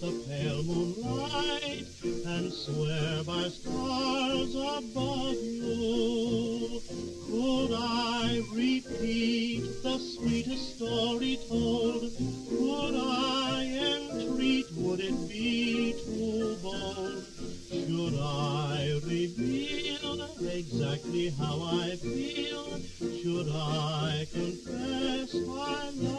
the pale moonlight and swear by stars above you. Could I repeat the sweetest story told? Could I entreat? Would it be too bold? Should I reveal exactly how I feel? Should I confess I love